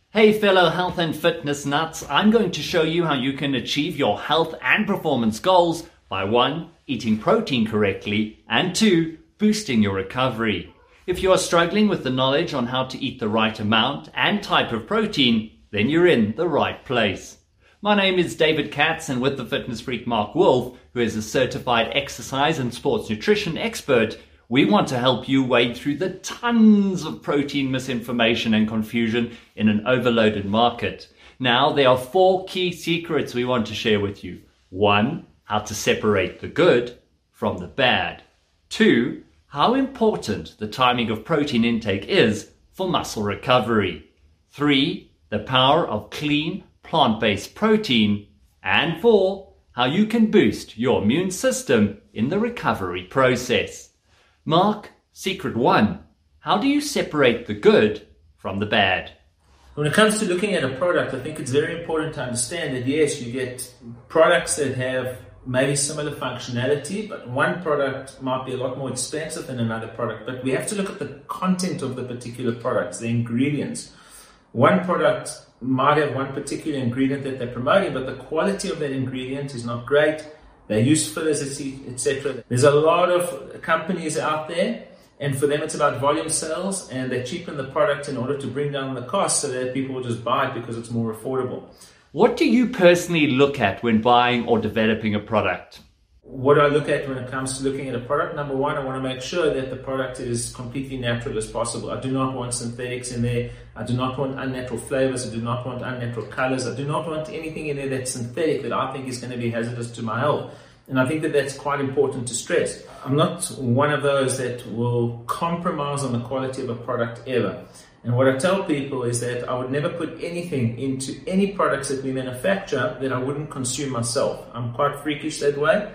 Hey fellow health and fitness nuts, I'm going to show you how you can achieve your health and performance goals by 1. Eating protein correctly, and 2. Boosting your recovery. If you are struggling with the knowledge on how to eat the right amount and type of protein, then you're in the right place. My name is David Katz, and with the fitness freak Mark Wolf, who is a certified exercise and sports nutrition expert, we want to help you wade through the tons of protein misinformation and confusion in an overloaded market. Now, there are 4 key secrets we want to share with you. 1, how to separate the good from the bad. 2, how important the timing of protein intake is for muscle recovery. 3, the power of clean, plant-based protein. And 4, how you can boost your immune system in the recovery process. Mark, secret 1, how do you separate the good from the bad? When it comes to looking at a product, I think it's very important to understand that yes, you get products that have maybe similar functionality, but one product might be a lot more expensive than another product. But we have to look at the content of the particular products, the ingredients. One product might have one particular ingredient that they're promoting, but the quality of that ingredient is not great. They use fillers, etc. There's a lot of companies out there, and for them it's about volume sales, and they cheapen the product in order to bring down the cost so that people will just buy it because it's more affordable. What do you personally look at when buying or developing a product? What I look at when it comes to looking at a product, number 1, I want to make sure that the product is completely natural as possible. I do not want synthetics in there. I do not want unnatural flavors. I do not want unnatural colors. I do not want anything in there that's synthetic that I think is going to be hazardous to my health. And I think that that's quite important to stress. I'm not one of those that will compromise on the quality of a product ever. And what I tell people is that I would never put anything into any products that we manufacture that I wouldn't consume myself. I'm quite freakish that way.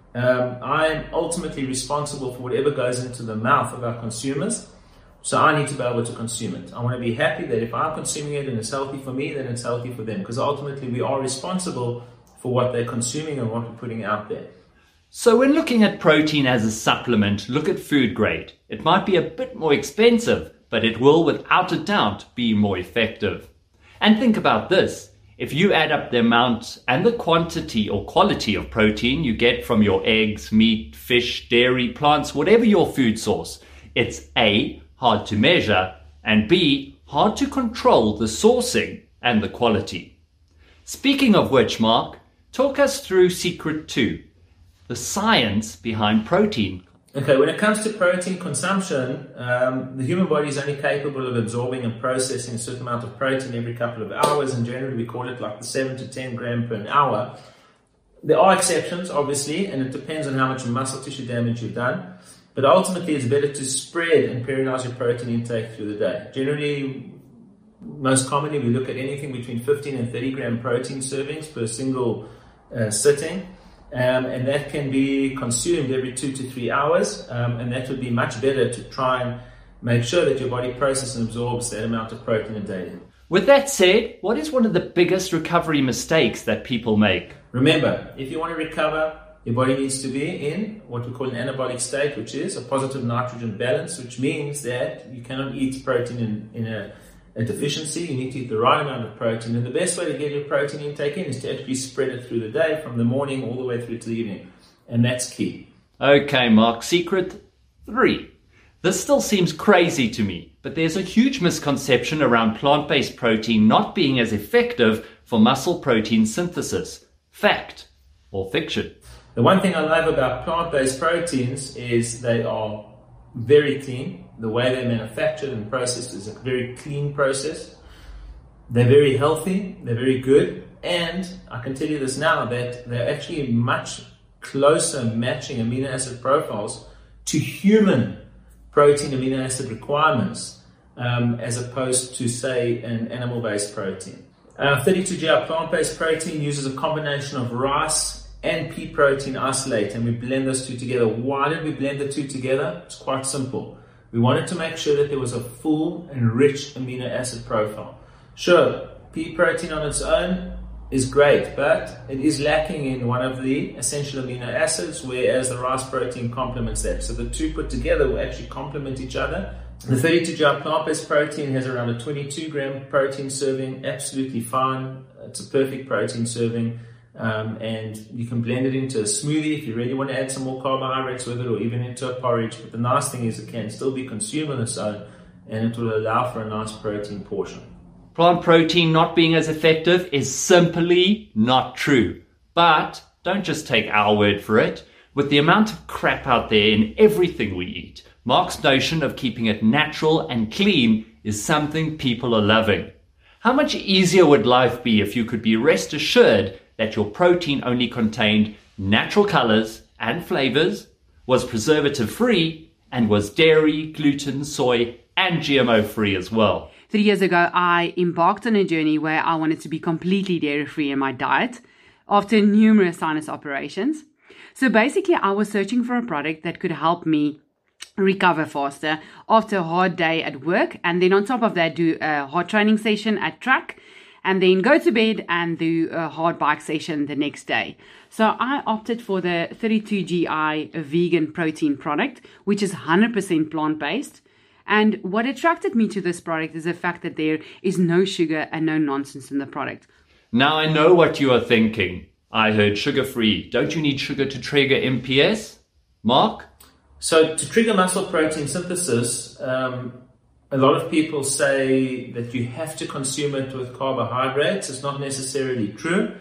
I'm ultimately responsible for whatever goes into the mouth of our consumers, so I need to be able to consume it. I want to be happy that if I'm consuming it and it's healthy for me, then it's healthy for them, because ultimately we are responsible for what they're consuming and what we're putting out there. So when looking at protein as a supplement, look at food grade. It might be a bit more expensive, but it will without a doubt be more effective. And think about this. If you add up the amount and the quantity or quality of protein you get from your eggs, meat, fish, dairy, plants, whatever your food source, it's A, hard to measure, and B, hard to control the sourcing and the quality. Speaking of which, Mark, talk us through secret 2, the science behind protein. Okay, when it comes to protein consumption, the human body is only capable of absorbing and processing a certain amount of protein every couple of hours, and generally we call it like the 7 to 10 gram per hour. There are exceptions, obviously, and it depends on how much muscle tissue damage you've done, but ultimately it's better to spread and periodize your protein intake through the day. Generally, most commonly, we look at anything between 15 and 30 gram protein servings per single sitting. And that can be consumed every 2 to 3 hours, and that would be much better to try and make sure that your body processes and absorbs that amount of protein a day. With that said, what is one of the biggest recovery mistakes that people make? Remember, if you want to recover, your body needs to be in what we call an anabolic state, which is a positive nitrogen balance, which means that you cannot eat protein in a deficiency. You need to eat the right amount of protein, and the best way to get your protein intake in is to actually spread it through the day, from the morning all the way through to the evening, and that's key. Okay, Mark, secret 3. This still seems crazy to me, but there's a huge misconception around plant-based protein not being as effective for muscle protein synthesis. Fact or fiction? The one thing I love about plant-based proteins is they are very clean. The way they're manufactured and processed is a very clean process. They're very healthy, they're very good, and I can tell you this now, that they're actually much closer matching amino acid profiles to human protein amino acid requirements as opposed to, say, an animal-based protein. 32GI plant-based protein uses a combination of rice and pea protein isolate, and we blend those two together. Why did we blend the two together? It's quite simple. We wanted to make sure that there was a full and rich amino acid profile. Sure, pea protein on its own is great, but it is lacking in one of the essential amino acids, whereas the rice protein complements that. So the two put together will actually complement each other The 32 GI plant-based protein has around a 22 gram protein serving, absolutely fine. It's a perfect protein serving, and you can blend it into a smoothie if you really want to add some more carbohydrates with it, or even into a porridge. But the nice thing is it can still be consumed on its own, and it will allow for a nice protein portion. Plant protein not being as effective is simply not true. But don't just take our word for it. With the amount of crap out there in everything we eat, Mark's notion of keeping it natural and clean is something people are loving. How much easier would life be if you could be rest assured that your protein only contained natural colors and flavors, was preservative free, and was dairy, gluten, soy, and GMO free as well. 3 years ago, I embarked on a journey where I wanted to be completely dairy-free in my diet after numerous sinus operations. So basically, I was searching for a product that could help me recover faster after a hard day at work, and then on top of that do a hard training session at track, and then go to bed and do a hard bike session the next day. So I opted for the 32 GI vegan protein product, which is 100% plant-based. And what attracted me to this product is the fact that there is no sugar and no nonsense in the product. Now I know what you are thinking. I heard sugar-free. Don't you need sugar to trigger MPS? Mark? So to trigger muscle protein synthesis, a lot of people say that you have to consume it with carbohydrates. It's not necessarily true.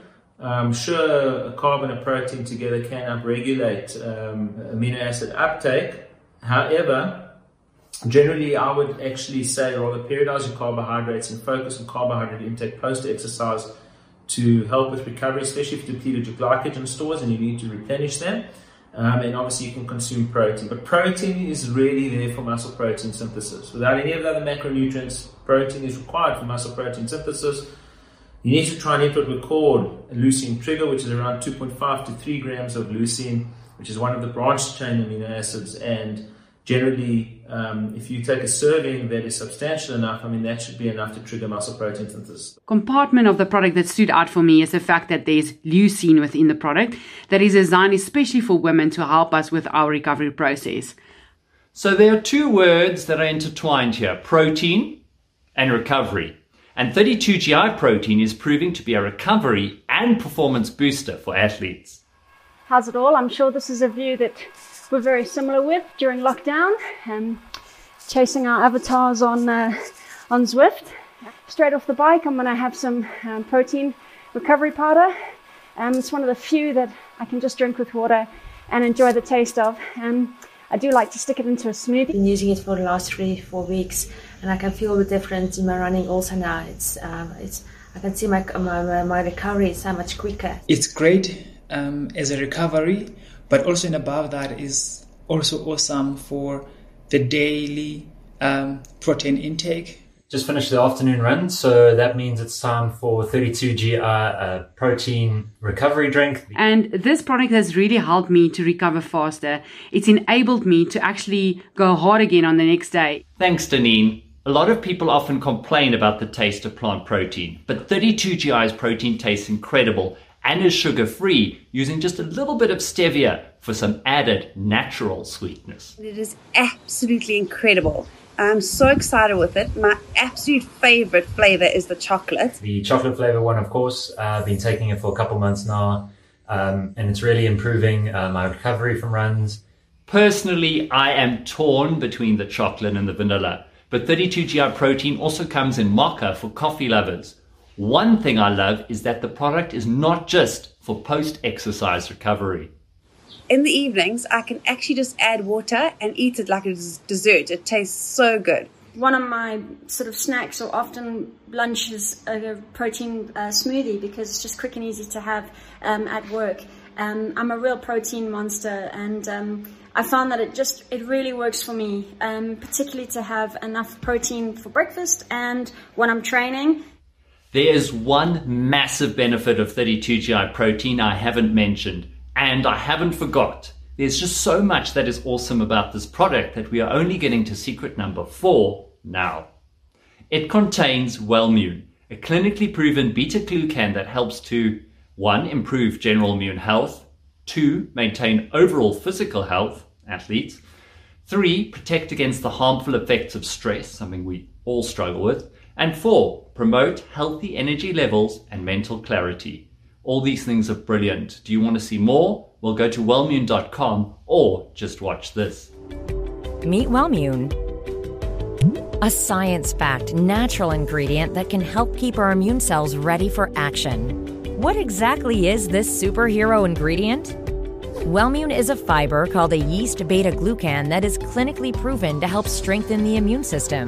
Sure, a carb and a protein together can upregulate amino acid uptake. However, generally I would actually say rather periodize your carbohydrates and focus on carbohydrate intake post-exercise to help with recovery, especially if you've depleted your glycogen stores and you need to replenish them. And obviously you can consume protein, but protein is really there for muscle protein synthesis. Without any of the other macronutrients, protein is required for muscle protein synthesis. You need to try and hit what we call a leucine trigger, which is around 2.5 to 3 grams of leucine, which is one of the branched chain amino acids. And generally, if you take a serving that is substantial enough, that should be enough to trigger muscle protein synthesis. Compartment of the product that stood out for me is the fact that there's leucine within the product that is designed especially for women to help us with our recovery process. So there are two words that are intertwined here, protein and recovery. And 32 GI protein is proving to be a recovery and performance booster for athletes. How's it all? I'm sure this is a view that we're very similar with during lockdown, chasing our avatars on Zwift. Straight off the bike, I'm going to have some protein recovery powder. It's one of the few that I can just drink with water and enjoy the taste of. I do like to stick it into a smoothie. I've been using it for the last 3-4 weeks, and I can feel the difference in my running also now. I can see my recovery is so much quicker. It's great as a recovery, but also and above that is also awesome for the daily protein intake. Just finished the afternoon run, so that means it's time for 32 GI protein recovery drink. And this product has really helped me to recover faster. It's enabled me to actually go hard again on the next day. Thanks, Deneen. A lot of people often complain about the taste of plant protein, but 32 GI's protein tastes incredible and is sugar-free, using just a little bit of stevia for some added natural sweetness. It is absolutely incredible. I'm so excited with it. My absolute favorite flavor is the chocolate. The chocolate flavor one, of course. I've been taking it for a couple months now, and it's really improving my recovery from runs. Personally, I am torn between the chocolate and the vanilla, but 32 GI protein also comes in mocha for coffee lovers. One thing I love is that the product is not just for post-exercise recovery. In the evenings, I can actually just add water and eat it like a dessert. It tastes so good. One of my sort of snacks or often lunch is a protein smoothie because it's just quick and easy to have at work. I'm a real protein monster, and I found that it really works for me, particularly to have enough protein for breakfast and when I'm training. There is one massive benefit of 32 GI protein I haven't mentioned, and I haven't forgot. There's just so much that is awesome about this product that we are only getting to secret number 4 now. It contains Wellmune, a clinically proven beta-glucan that helps to 1. Improve general immune health, 2. Maintain overall physical health, athletes, 3, protect against the harmful effects of stress, something we all struggle with. And 4, promote healthy energy levels and mental clarity. All these things are brilliant. Do you want to see more? Well, go to Wellmune.com or just watch this. Meet Wellmune, a science-backed natural ingredient that can help keep our immune cells ready for action. What exactly is this superhero ingredient? Wellmune is a fiber called a yeast beta-glucan that is clinically proven to help strengthen the immune system.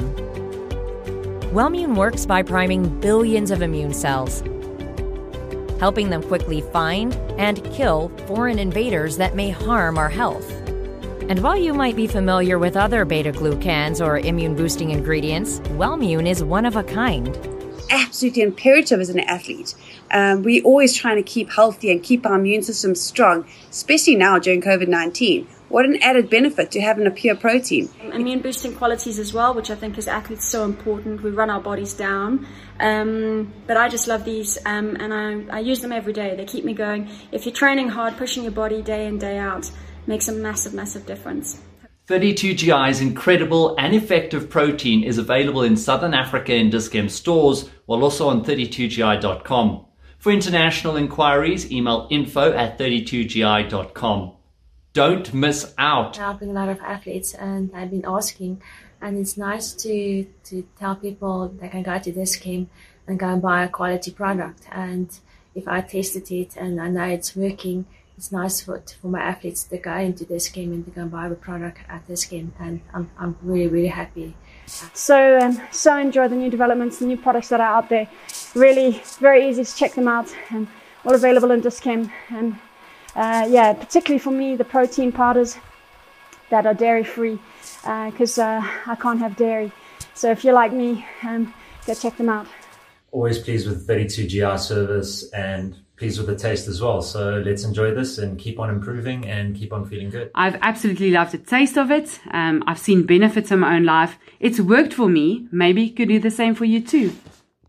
Wellmune works by priming billions of immune cells, helping them quickly find and kill foreign invaders that may harm our health. And while you might be familiar with other beta-glucans or immune-boosting ingredients, Wellmune is one of a kind. Absolutely imperative as an athlete. We're always trying to keep healthy and keep our immune system strong, especially now during COVID-19. What an added benefit to having a pure protein. Immune boosting qualities as well, which I think as athletes so important. We run our bodies down. But I just love these and I use them every day. They keep me going. If you're training hard, pushing your body day in, day out, makes a massive, massive difference. 32GI's incredible and effective protein is available in Southern Africa in Dis-Chem stores, while also on 32gi.com. For international inquiries, email info@32gi.com. Don't miss out. I'm helping a lot of athletes, and I've been asking, and it's nice to tell people they can go to Dis-Chem and go and buy a quality product. And if I tested it and I know it's working, it's nice for my athletes to go into Dis-Chem and to go and buy the product at Dis-Chem, and I'm really, really happy. So enjoy the new developments, the new products that are out there. Really very easy to check them out, and all available in Dis-Chem. And particularly for me, the protein powders that are dairy free, because I can't have dairy. So if you're like me, go check them out. Always pleased with 32GI service and pleased with the taste as well. So let's enjoy this and keep on improving and keep on feeling good. I've absolutely loved the taste of it. I've seen benefits in my own life. It's worked for me. Maybe it could do the same for you too.